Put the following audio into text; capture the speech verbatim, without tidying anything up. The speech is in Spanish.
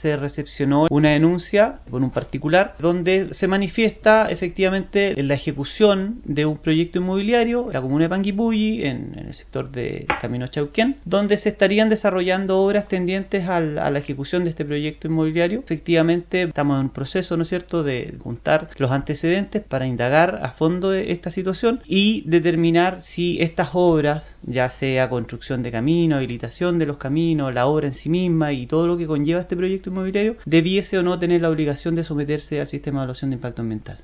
se recepcionó una denuncia por un particular donde se manifiesta efectivamente la ejecución de un proyecto inmobiliario en la comuna de Panguipulli, en, en el sector de Camino Chauquén, donde se estarían desarrollando obras tendientes al, a la ejecución de este proyecto inmobiliario. Efectivamente, estamos en un proceso, ¿no es cierto?, de juntar los antecedentes para indagar a fondo esta situación y determinar si estas obras, ya sea construcción de caminos, habilitación de los caminos, la obra en sí misma y todo lo que conlleva este proyecto inmobiliario, debiese o no tener la obligación de someterse al sistema de evaluación de impacto ambiental.